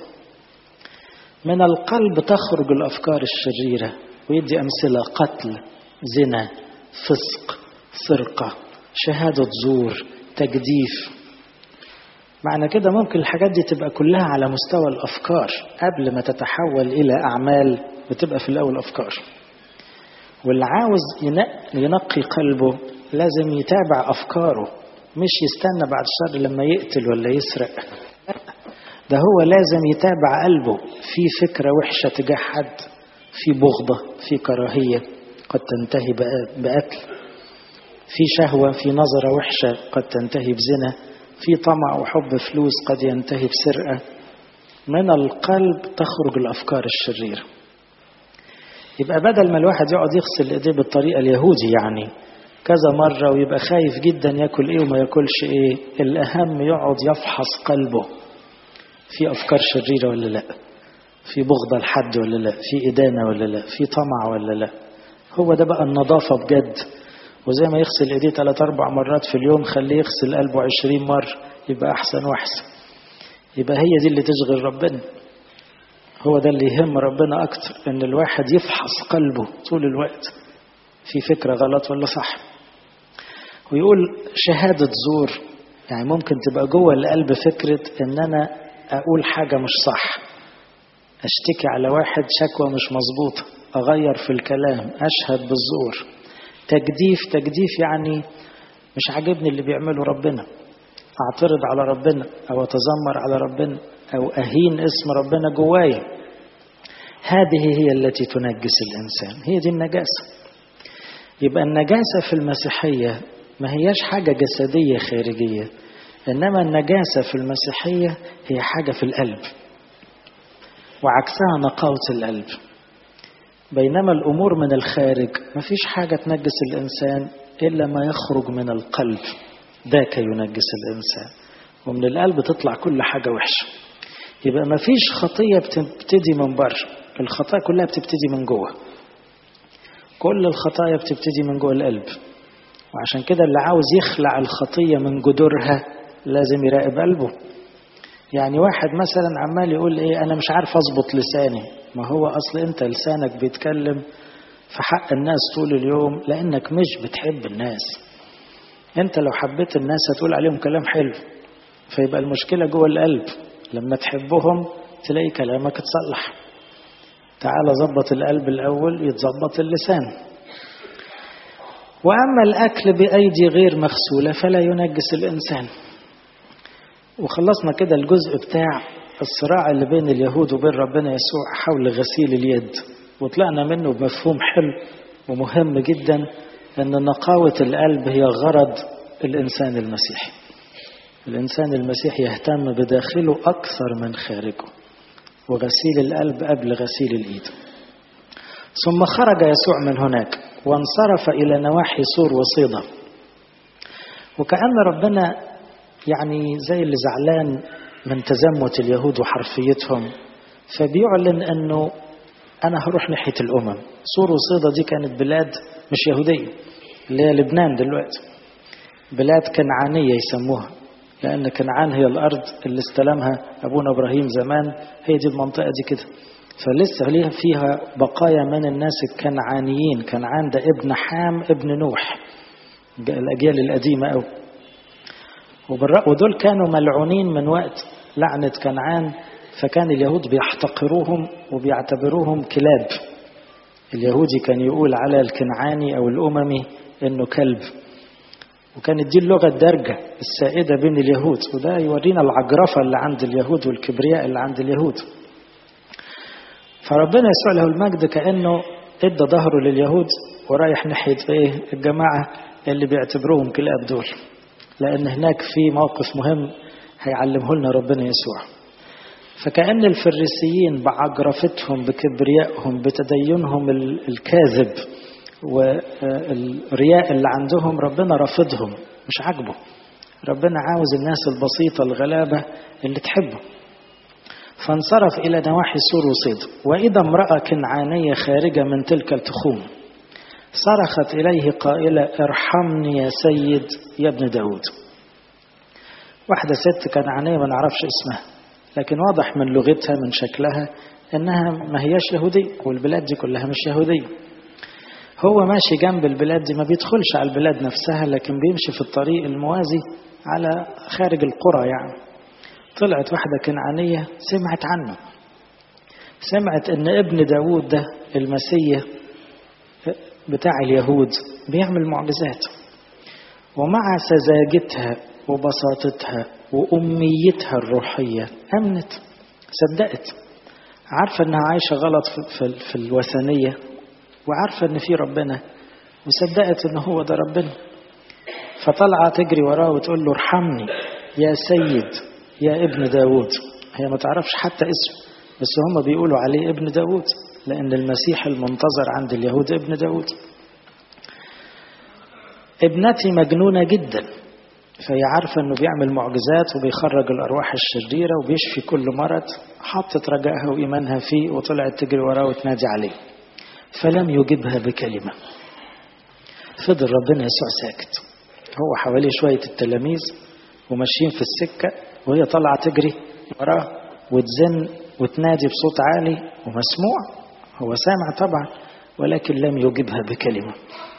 من القلب تخرج الأفكار الشريرة، ويدي أمثلة: قتل، زنا، فسق، سرقة، شهادة زور، تجديف. معنى كده ممكن الحاجات دي تبقى كلها على مستوى الأفكار، قبل ما تتحول إلى أعمال بتبقى في الأول أفكار. واللي عاوز ينقي قلبه لازم يتابع أفكاره، مش يستنى بعد الشر لما يقتل ولا يسرق. ده هو لازم يتابع قلبه، في فكرة وحشة تجاه حد، في بغضة، في كراهية قد تنتهي بقتل، في شهوة، في نظرة وحشة قد تنتهي بزنا، في طمع وحب فلوس قد ينتهي بسرقة. من القلب تخرج الأفكار الشريرة. يبقى بدل ما الواحد يقعد يغسل ايديه بالطريقة اليهودي يعني كذا مرة ويبقى خايف جدا ياكل ايه وما ياكلش ايه، الأهم يقعد يفحص قلبه، في أفكار شريرة ولا لا، في بغضة لحد ولا لا، في إدانة ولا لا، في طمع ولا لا. هو ده بقى النظافة بجد. وزي ما يغسل ايديه 3-4 مرات في اليوم، خليه يغسل قلبه 20 مرة، يبقى أحسن وأحسن. يبقى هي دي اللي تشغل ربنا، هو ده اللي يهم ربنا أكتر، إن الواحد يفحص قلبه طول الوقت، في فكرة غلط ولا صح. ويقول شهادة زور، يعني ممكن تبقى جوه القلب فكرة إن أنا أقول حاجة مش صح، أشتكي على واحد شكوى مش مظبوطة، أغير في الكلام، أشهد بالزور. تجديف يعني مش عاجبني اللي بيعمله ربنا، أعترض على ربنا أو أتذمر على ربنا أو أهين اسم ربنا جوايا. هذه هي التي تنجس الإنسان، هي دي النجاسة. يبقى النجاسة في المسيحية ما هياش حاجة جسدية خارجية، إنما النجاسة في المسيحية هي حاجة في القلب، وعكسها نقاوة القلب. بينما الأمور من الخارج ما فيش حاجة تنجس الإنسان إلا ما يخرج من القلب، ذاك ينجس الإنسان. ومن القلب تطلع كل حاجة وحشة. يبقى ما فيش خطية بتبتدي من بره، الخطايا كلها بتبتدي من جوه. كل الخطايا بتبتدي من جوه القلب. وعشان كده اللي عاوز يخلع الخطية من جذورها لازم يراقب قلبه. يعني واحد مثلا عمال يقول ايه، انا مش عارف اضبط لساني. ما هو اصل انت لسانك بيتكلم في حق الناس طول اليوم لانك مش بتحب الناس. انت لو حبيت الناس هتقول عليهم كلام حلو، فيبقى المشكلة جوه القلب. لما تحبهم تلاقي كلامك اتصلح. تعال ضبط القلب الأول يتظبط اللسان. وأما الأكل بأيدي غير مغسولة فلا ينجس الإنسان. وخلصنا كده الجزء بتاع الصراع اللي بين اليهود وبين ربنا يسوع حول غسيل اليد، وطلعنا منه بمفهوم حلو ومهم جدا، أن نقاوة القلب هي غرض الإنسان المسيحي. الإنسان المسيحي يهتم بداخله أكثر من خارجه، وغسيل القلب قبل غسيل الإيد. ثم خرج يسوع من هناك وانصرف إلى نواحي سور وصيدا. وكأن ربنا يعني زي اللي زعلان من تزمت اليهود وحرفيتهم، فبيعلن أنه أنا هروح ناحية الأمم. سور وصيدا دي كانت بلاد مش يهودية، اللي هي لبنان دلوقتي، بلاد كنعانية يسموها، لأن كنعان هي الأرض اللي استلمها أبونا إبراهيم زمان. هي دي المنطقة دي كده، فلسه فيها بقايا من الناس الكنعانيين. كنعان ده ابن حام ابن نوح، الأجيال القديمة أوي. ودول كانوا ملعونين من وقت لعنة كنعان، فكان اليهود بيحتقروهم وبيعتبروهم كلاب. اليهودي كان يقول على الكنعاني أو الأممي إنه كلب. وكانت دي اللغة الدارجة السائدة بين اليهود، وده يورينا العجرفة اللي عند اليهود والكبرياء اللي عند اليهود. فربنا يسوع له المجد كأنه ادى ظهره لليهود ورايح ناحية ايه الجماعة اللي بيعتبروهم كلاب دول، لأن هناك في موقف مهم هيعلمه لنا ربنا يسوع. فكأن الفريسيين بعجرفتهم بكبريائهم بتدينهم الكاذب والرياء اللي عندهم ربنا رافضهم، مش عاجبه. ربنا عاوز الناس البسيطة الغلابة اللي تحبه. فانصرف إلى نواحي سور وصيد، وإذا امرأة كنعانية خارجة من تلك التخوم صرخت إليه قائلة ارحمني يا سيد يا ابن داود. واحدة ست كنعانية ما نعرفش اسمها، لكن واضح من لغتها من شكلها إنها ما هياش يهودية، والبلاد دي كلها مش يهودية. هو ماشي جنب البلاد دي، ما بيدخلش على البلاد نفسها، لكن بيمشي في الطريق الموازي على خارج القرى يعني. طلعت واحدة كنعانية سمعت عنه، سمعت ان ابن داود ده المسيح بتاع اليهود بيعمل معجزات، ومع سذاجتها وبساطتها وأميتها الروحية أمنت، صدقت، عارفة انها عايشة غلط في الوثنية، وعارفة ان في ربنا، وصدقت ان هو ده ربنا. فطلعت تجري وراه وتقول له ارحمني يا سيد يا ابن داود. هي ما تعرفش حتى اسمه، بس هم بيقولوا عليه ابن داود، لأن المسيح المنتظر عند اليهود ابن داود. ابنتي مجنونة جدا، فهي عارفة أنه بيعمل معجزات وبيخرج الأرواح الشريرة وبيشفي كل مرض. حطت رجائها وإيمانها فيه وطلعت تجري وراه وتنادي عليه، فلم يجبها بكلمة. فضل ربنا يسوع ساكت، هو حواليه شوية التلاميذ وماشيين في السكة، وهي طالعة تجري وراه وتزن وتنادي بصوت عالي ومسموع، هو سامع طبعا، ولكن لم يجبها بكلمة.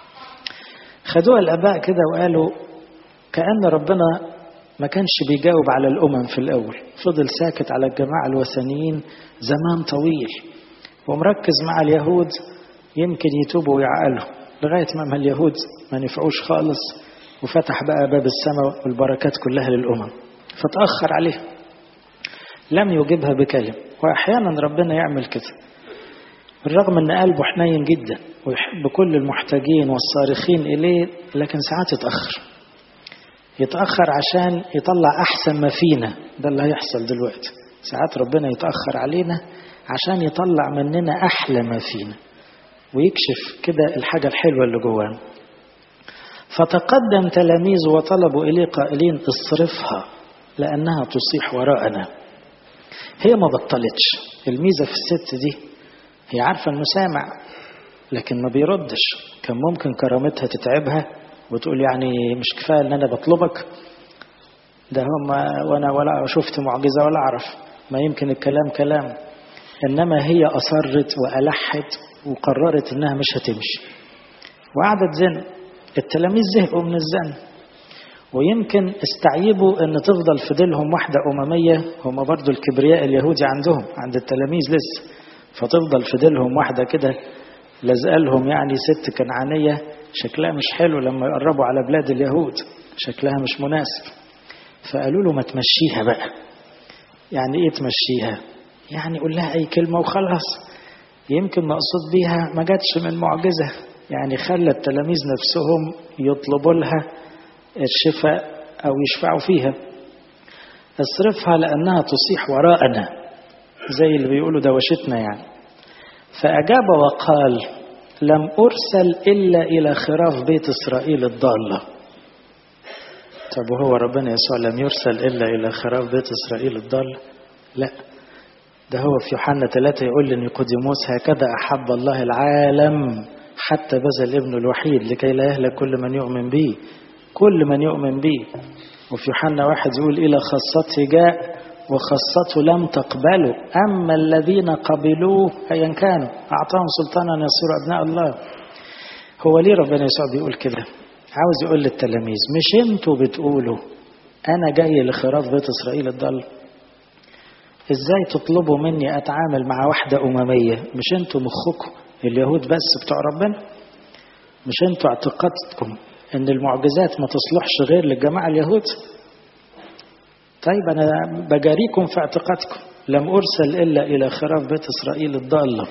خدوها الآباء كده وقالوا كأن ربنا ما كانش بيجاوب على الأمم في الأول، فضل ساكت على الجماعة الوثنيين زمان طويل، ومركز مع اليهود يمكن يتوبوا ويعقلوا، لغاية ما اليهود ما نفعوش خالص، وفتح بقى باب السماء والبركات كلها للأمم، فتأخر عليه، لم يجبها بكلمة. وأحيانا ربنا يعمل كده، بالرغم أن قلبه حنين جدا ويحب كل المحتاجين والصارخين إليه، لكن ساعات يتأخر عشان يطلع أحسن ما فينا. ده اللي هيحصل دلوقتي، ساعات ربنا يتأخر علينا عشان يطلع مننا أحلى ما فينا ويكشف كده الحاجة الحلوة اللي جوانا. فتقدم تلاميذه وطلبوا إليه قائلين اصرفها لأنها تصيح وراءنا. هي ما بطلتش. الميزة في الست دي هي عارفة أنه سامع لكن ما بيردش. كان ممكن كرامتها تتعبها وتقول يعني مش كفاية أن أنا بطلبك، ده هم وأنا ولا شفت معجزة ولا أعرف، ما يمكن الكلام كلام. إنما هي أصرت وألحت وقررت أنها مش هتمشي، وقعدت زن. التلاميذ زهقوا من الزن، ويمكن استعيبوا أن تفضل في ديلهم واحدة أممية، هم برضو الكبرياء اليهودي عندهم عند التلاميذ لسه، فتفضل في ديلهم واحدة كده لازقالهم، يعني ست كنعانية شكلها مش حلو لما يقربوا على بلاد اليهود، شكلها مش مناسب. فقالوا له ما تمشيها بقى. يعني ايه تمشيها؟ يعني قول لها اي كلمة وخلاص، يمكن مقصود بيها ما جاتش من معجزة، يعني خلى التلاميذ نفسهم يطلبوا لها الشفاء او يشفعوا فيها. اصرفها لانها تصيح وراءنا، زي اللي بيقولوا دوشتنا يعني. فأجاب وقال لم أرسل إلا إلى خراف بيت إسرائيل الضالة. طب وهو ربنا يسوع لم يرسل إلا إلى خراف بيت إسرائيل الضالة؟ لا، ده هو في يوحنا 3 يقول لنيقوديموس هكذا أحب الله العالم حتى بذل ابنه الوحيد لكي لا يهلك كل من يؤمن به، كل من يؤمن به. وفي يوحنا 1 يقول إلى خاصته جاء وخاصته لم تقبله، أما الذين قبلوه أيا كانوا أعطاهم سلطانا يصيروا أبناء الله. هو ليه ربنا يسوع بيقول كده؟ عاوز يقول للتلاميذ مش انتوا بتقولوا أنا جاي لخراف بيت إسرائيل الضال؟ إزاي تطلبوا مني أتعامل مع واحدة أممية؟ مش انتوا مخكم اليهود بس بتوع ربنا؟ مش انتوا اعتقادكم ان المعجزات ما تصلحش غير للجماعة اليهود؟ طيب أنا بجاريكم في اعتقادكم. لم أرسل إلا إلى خراف بيت إسرائيل الضالة.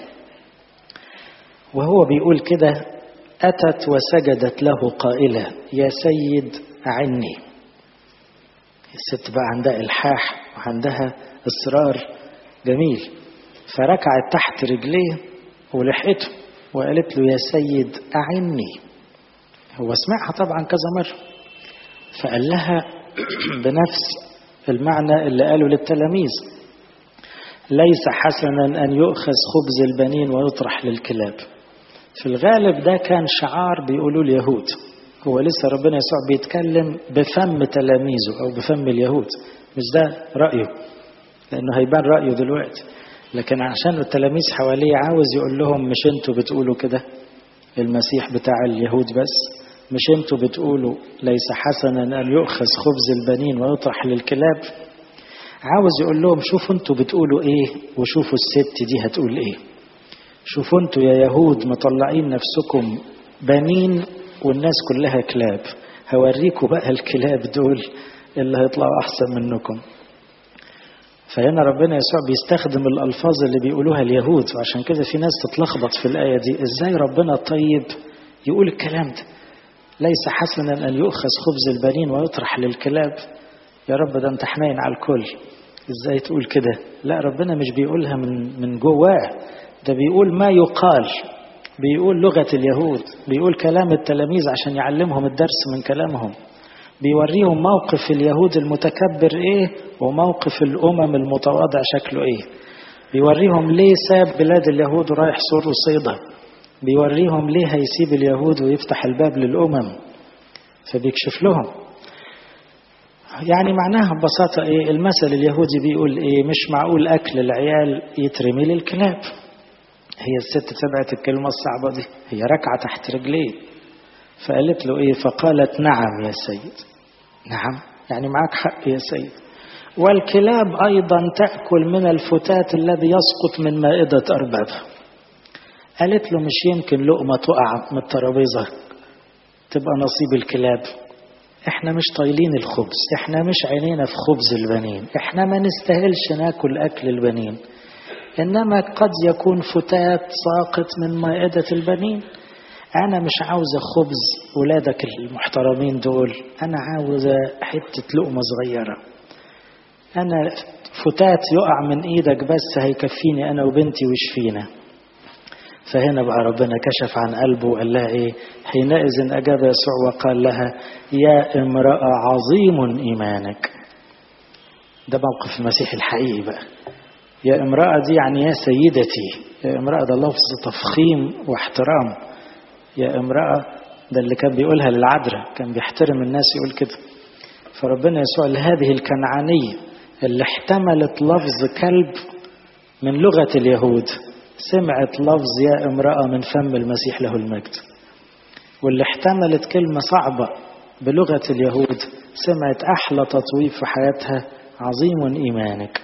وهو بيقول كده أتت وسجدت له قائلة يا سيد أعني. الست بقى عندها إلحاح وعندها إصرار جميل، فركعت تحت رجليه ولحقته وقالت له يا سيد أعني. هو سمعها طبعا كذا مرة، فقال لها بنفس المعنى اللي قاله للتلاميذ: ليس حسنا أن يؤخذ خبز البنين ويطرح للكلاب. في الغالب ده كان شعار بيقولوا اليهود، هو لسه ربنا يسوع بيتكلم بفم تلاميذه أو بفم اليهود، مش ده رأيه لأنه هيبان رأيه دلوقتي، لكن عشان التلاميذ حواليه عاوز يقول لهم مش انتوا بتقولوا كده المسيح بتاع اليهود بس، مش انتوا بتقولوا ليس حسنا أن يؤخذ خبز البنين ويطرح للكلاب. عاوز يقول لهم شوفوا انتوا بتقولوا ايه وشوفوا الست دي هتقول ايه. شوفوا انتوا يا يهود مطلعين نفسكم بنين والناس كلها كلاب، هوريكم بقى الكلاب دول اللي هيطلعوا احسن منكم. فهنا ربنا يسوع بيستخدم الالفاظ اللي بيقولوها اليهود، وعشان كده في ناس تتلخبط في الايه دي، ازاي ربنا طيب يقول الكلام ده؟ ليس حسنا ان يؤخذ خبز البنين ويطرح للكلاب. يا رب ده انت حنين على الكل، ازاي تقول كده؟ لا، ربنا مش بيقولها من جواه، ده بيقول ما يقال، بيقول لغة اليهود، بيقول كلام التلاميذ عشان يعلمهم الدرس من كلامهم، بيوريهم موقف اليهود المتكبر ايه وموقف الامم المتواضع شكله ايه، بيوريهم ليه ساب بلاد اليهود ورايح سور وصيدا، بيوريهم ليه هيسيب اليهود ويفتح الباب للامم، فبيكشف لهم. يعني معناها ببساطة ايه؟ المثل اليهودي بيقول ايه؟ مش معقول اكل العيال يترمي للكلاب. هي الست سمعت الكلمة الصعبة دي، هي ركعة تحت رجليه، فقالت له ايه؟ فقالت نعم يا سيد. نعم يعني معك حق يا سيد. والكلاب ايضا تأكل من الفتات الذي يسقط من مائدة اربابها. قالت له مش يمكن لقمة تقع من الترابيزة تبقى نصيب الكلاب؟ احنا مش طايلين الخبز، احنا مش عينينا في خبز البنين، احنا ما نستاهلش ناكل اكل البنين، انما قد يكون فتات ساقط من مائدة البنين. انا مش عاوزة خبز ولادك المحترمين دول، انا عاوزة حتة لقمة صغيرة، انا فتات يقع من ايدك بس هيكفيني انا وبنتي ويشفينا. فهنا بقى ربنا كشف عن قلبه وقال لها ايه؟ حينئذ اجاب يسوع وقال لها يا امرأة عظيم ايمانك. ده موقف المسيح الحقيقي بقى. يا امرأة دي يعني يا سيدتي، يا امرأة ده لفظ تفخيم واحترام. يا امرأة ده اللي كان بيقولها للعذراء، كان بيحترم الناس يقول كده. فربنا يسوع لهذه الكنعانية اللي احتملت لفظ كلب من لغة اليهود سمعت لفظ يا امرأة من فم المسيح له المجد، واللي احتملت كلمة صعبة بلغة اليهود سمعت أحلى تطويب في حياتها: عظيم إيمانك.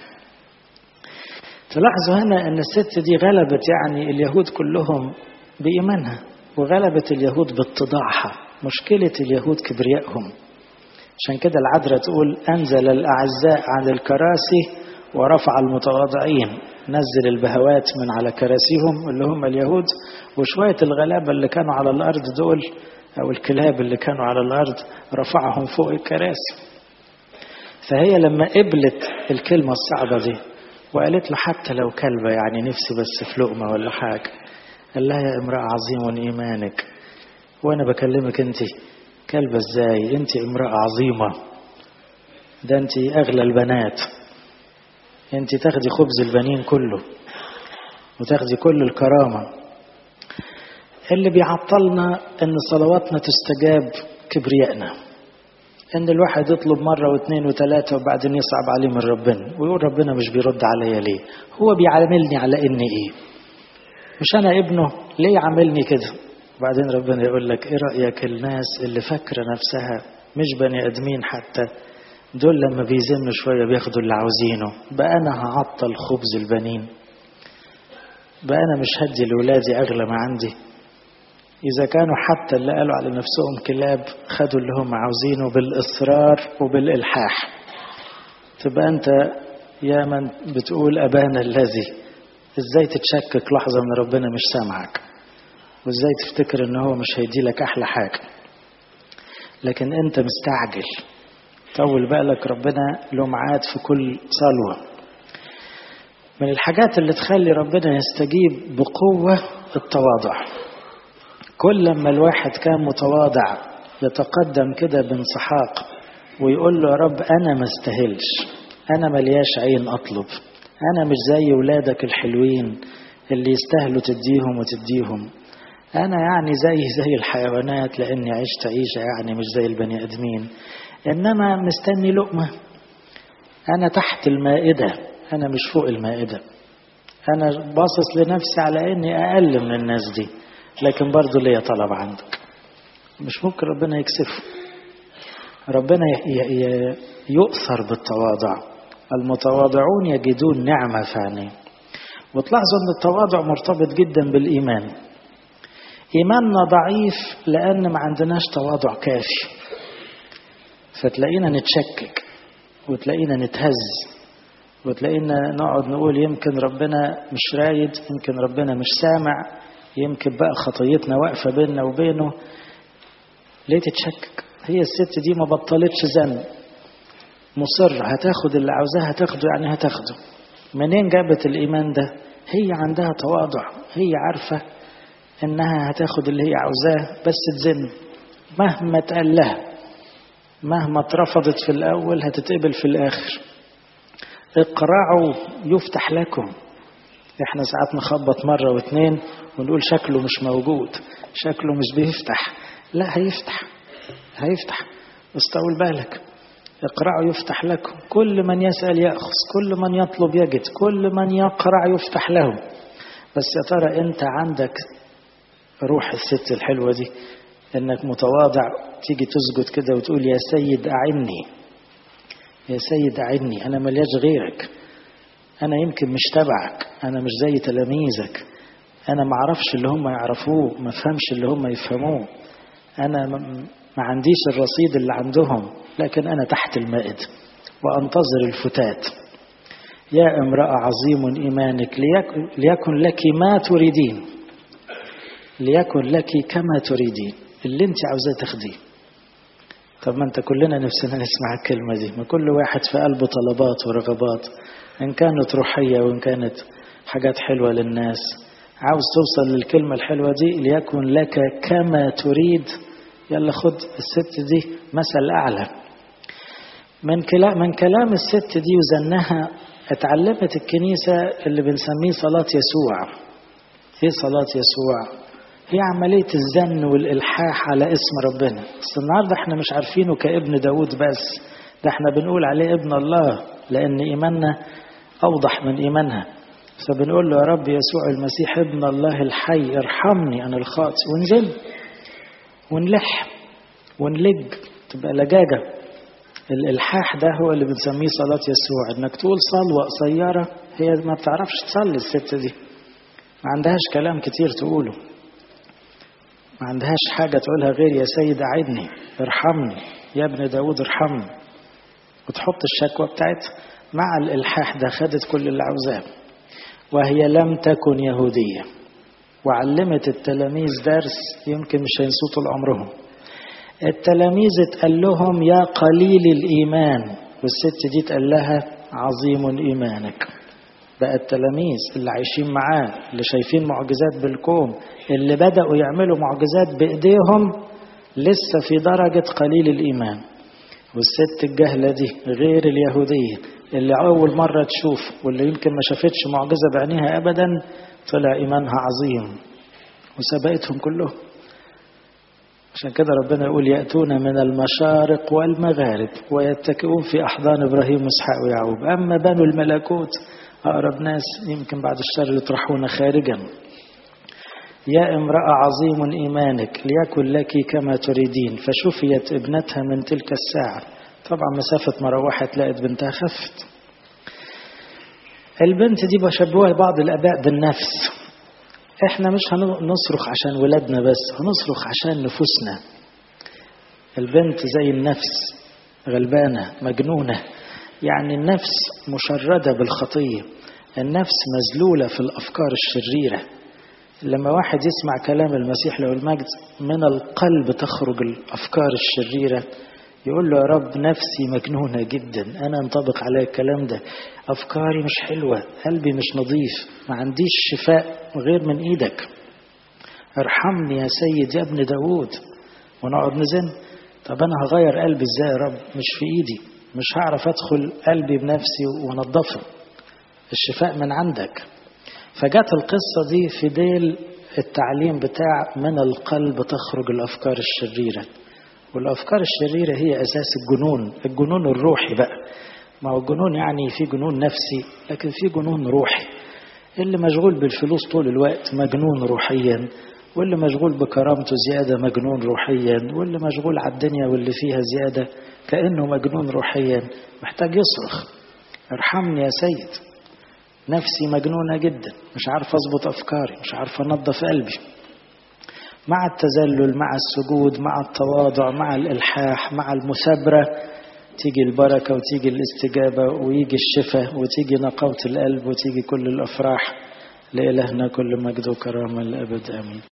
تلاحظوا هنا أن الست دي غلبت يعني اليهود كلهم بإيمانها، وغلبت اليهود باتضاعها. مشكلة اليهود كبريائهم، عشان كده العذراء تقول أنزل الأعزاء عن الكراسي ورفع المتواضعين. نزل البهوات من على كراسيهم اللي هم اليهود، وشوية الغلابة اللي كانوا على الأرض دول أو الكلاب اللي كانوا على الأرض رفعهم فوق الكراسي. فهي لما قبلت الكلمة الصعبة دي وقالت له حتى لو كلبة يعني نفسي بس في لقمة ولا حاجة، قال لها يا امرأة عظيم إيمانك. وأنا بكلمك أنت كلبة إزاي؟ أنت امرأة عظيمة، ده أنت أغلى البنات، أنت تاخدي خبز البنين كله وتاخدي كل الكرامة. اللي بيعطلنا أن صلواتنا تستجاب كبريائنا، أن الواحد يطلب مرة واثنين وثلاثة وبعدين يصعب عليه من ربنا ويقول ربنا مش بيرد عليا ليه؟ هو بيعاملني على إني إيه؟ مش أنا ابنه، ليه يعاملني كده؟ وبعدين ربنا يقول لك إيه رأيك الناس اللي فاكرة نفسها مش بني أدمين حتى، دول لما بيزنوا شوية بياخدوا اللي عاوزينه، بقى أنا هعطل خبز البنين؟ بقى أنا مش هدي لولادي أغلى ما عندي؟ إذا كانوا حتى اللي قالوا على نفسهم كلاب خدوا اللي هم عاوزينه بالإصرار وبالإلحاح، تبقى أنت يا من بتقول أبانا الذي إزاي تتشكك لحظة من ربنا مش سامعك، وإزاي تفتكر إن هو مش هيدي لك أحلى حاجة، لكن أنت مستعجل. طول بالك، ربنا له ميعاد في كل صلوة. من الحاجات اللي تخلي ربنا يستجيب بقوة التواضع. كل لما الواحد كان متواضع يتقدم كده بانسحاق ويقول له يا رب أنا ما استاهلش، أنا ملياش عين أطلب، أنا مش زي ولادك الحلوين اللي يستاهلوا تديهم وتديهم، أنا يعني زي الحيوانات لأني عشت عيشة يعني مش زي البني آدمين، إنما مستني لقمة، أنا تحت المائدة، أنا مش فوق المائدة، أنا باصص لنفسي على إني أقل من الناس دي، لكن برضو ليا طلب عندك. مش ممكن ربنا يكسفه. ربنا يؤثر بالتواضع. المتواضعون يجدون نعمة في عينيه. وتلاحظوا أن التواضع مرتبط جدا بالإيمان. إيماننا ضعيف لأن ما عندناش تواضع كافي، فتلاقينا نتشكك وتلاقينا نتهز وتلاقينا نقعد نقول يمكن ربنا مش رايد، يمكن ربنا مش سامع، يمكن بقى خطيتنا واقفة بيننا وبينه. ليه تتشكك؟ هي الست دي ما بطلتش ذنب، مصر هتاخد اللي عاوزاه هتاخده، يعني هتاخده. منين جابت الإيمان ده؟ هي عندها تواضع، هي عارفة إنها هتاخد اللي هي عاوزاه، بس تزن مهما تقال لها، مهما اترفضت في الأول هتتقبل في الآخر. اقرعوا يفتح لكم. احنا ساعات نخبط مرة واثنين ونقول شكله مش موجود، شكله مش بيفتح. لا، هيفتح بس طول بالك. اقرعوا يفتح لكم، كل من يسأل يأخذ، كل من يطلب يجد، كل من يقرع يفتح له. بس يا ترى انت عندك روح الست الحلوة دي، انك متواضع تيجي تسجد كده وتقول يا سيد أعني، يا سيد أعني، أنا ملياش غيرك، أنا يمكن مش تبعك، أنا مش زي تلاميذك، أنا ما اعرفش اللي هم يعرفوه، ما فهمش اللي هم يفهموه، أنا ما عنديش الرصيد اللي عندهم، لكن أنا تحت المائد وأنتظر الفتات. يا امرأة عظيم إيمانك، ليكن لك ما تريدين، ليكن لك كما تريدين، اللي انت عاوزاه تاخديه. طب ما انت كلنا نفسنا نسمع الكلمة دي، ما كل واحد في قلبه طلبات ورغبات، إن كانت روحية وإن كانت حاجات حلوة للناس. عاوز توصل للكلمة الحلوة دي، ليكن لك كما تريد. يلا خد الست دي مثل أعلى. من كلام الست دي وزنها اتعلمت الكنيسة اللي بنسميه صلاة يسوع. ايه صلاة يسوع؟ هي عملية الزن والإلحاح على اسم ربنا. بس النهاردة احنا مش عارفينه كابن داود بس، ده احنا بنقول عليه ابن الله، لأن إيماننا أوضح من إيمانها. فبنقول له يا رب يسوع المسيح ابن الله الحي، ارحمني أنا الخاطئ. ونزل ونلح ونلج، تبقى لجاجة. الإلحاح ده هو اللي بنسميه صلاة يسوع. انك تقول صلوة قصيرة، هي ما بتعرفش تصلي الست دي، ما عندهاش كلام كتير تقوله، ما عندهاش حاجة تقولها غير يا سيد أعدني، ارحمني يا ابن داود ارحمني، وتحط الشكوى بتاعتها. مع الإلحاح ده خدت كل اللي عاوزاه. وهي لم تكن يهودية، وعلمت التلاميذ درس يمكن مش هينسوه طول عمرهم. التلاميذ اتقال لهم يا قليل الإيمان، والست دي اتقال لها عظيم إيمانك. بقى التلاميذ اللي عايشين معاه، اللي شايفين معجزات بالكون، اللي بدأوا يعملوا معجزات بإيديهم، لسه في درجة قليل الإيمان. والست الجهلة دي غير اليهودية اللي أول مرة تشوف، واللي يمكن ما شافتش معجزة بعينيها أبدا، طلع إيمانها عظيم وسبقتهم كلهم. عشان كده ربنا يقول يأتون من المشارق والمغارب ويتكئون في أحضان إبراهيم وإسحاق ويعقوب. أما بنو الملكوت أقرب ناس يمكن بعد الشر يطرحون خارجا. يا امرأة عظيم إيمانك، ليكن لك كما تريدين. فشفيت ابنتها من تلك الساعة. طبعا مسافة ما روحت لقت بنتها خفت. البنت دي بشبهها بعض الآباء بالنفس. احنا مش هنصرخ عشان ولادنا بس، هنصرخ عشان نفوسنا. البنت زي النفس، غلبانة مجنونة، يعني النفس مشردة بالخطية، النفس مذلولة في الأفكار الشريرة. لما واحد يسمع كلام المسيح له المجد، من القلب تخرج الأفكار الشريرة، يقول له يا رب نفسي مجنونة جدا، أنا انطبق علي الكلام ده، أفكاري مش حلوة، قلبي مش نظيف، ما عنديش شفاء غير من إيدك. ارحمني يا سيد يا ابن داود، ونقعد نزن. طب أنا هغير قلبي إزاي يا رب؟ مش في إيدي، مش هعرف أدخل قلبي بنفسي ونضفه، الشفاء من عندك. فجات القصة دي في ديل التعليم بتاع من القلب تخرج الأفكار الشريرة. والأفكار الشريرة هي أساس الجنون الروحي بقى. ما هو الجنون يعني في جنون نفسي، لكن في جنون روحي. اللي مشغول بالفلوس طول الوقت مجنون روحيا، واللي مشغول بكرامته زيادة مجنون روحيا، واللي مشغول على الدنيا واللي فيها زيادة كأنه مجنون روحيا، محتاج يصرخ ارحمني يا سيد، نفسي مجنونة جدا، مش عارف أضبط أفكاري، مش عارف أنظف قلبي. مع التذلل، مع السجود، مع التواضع، مع الإلحاح، مع المثابرة، تيجي البركة وتيجي الاستجابة ويجي الشفاء وتيجي نقاوة القلب وتيجي كل الأفراح. لإلهنا كل مجد وكرامة للأبد آمين.